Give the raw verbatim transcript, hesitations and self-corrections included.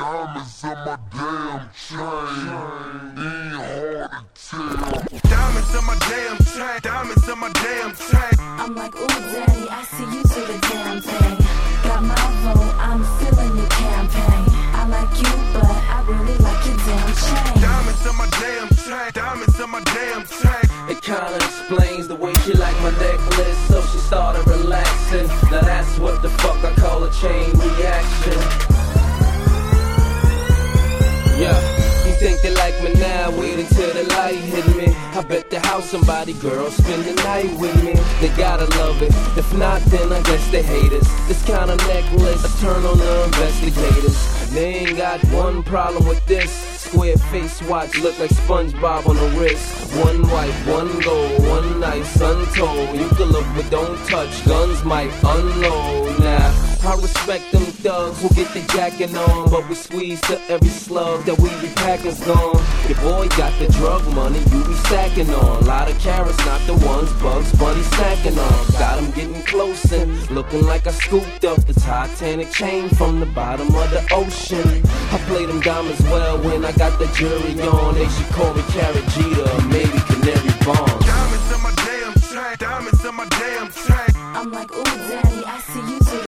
Diamonds in my damn chain, ain't hard to tell. Diamonds in my damn chain, diamonds in my damn chain. I'm like, ooh, daddy, I see you do the damn thing. Got my vote, I'm feeling your campaign. I like you, but I really like your damn chain. Diamonds in my damn chain, diamonds in my damn chain. It kinda explains the way she like my necklace, so she started relaxing. Now that's what the fuck I call a chain reaction. Yeah, you think they like me now, wait until the light hit me. I bet the house somebody, girl, spend the night with me. They gotta love it, if not then I guess they hate us. This kind of necklace, I turn on the investigators. They ain't got one problem with this. Square face watch, look like SpongeBob on the wrist. One white, one gold, one nice, untold. You can look but don't touch, guns might unload. Now, I respect them thugs who get the jacking on, but we squeeze to every slug that we be packing's gone. Your boy got the drug money, you be stacking on. Lot of carrots, not the ones Bugs Bunny snacking on. Got him getting close and looking like I scooped up the Titanic chain from the bottom of the ocean. I play them diamonds well when I got the jury on. They should call me Carrot Jeter or maybe Canary Bond.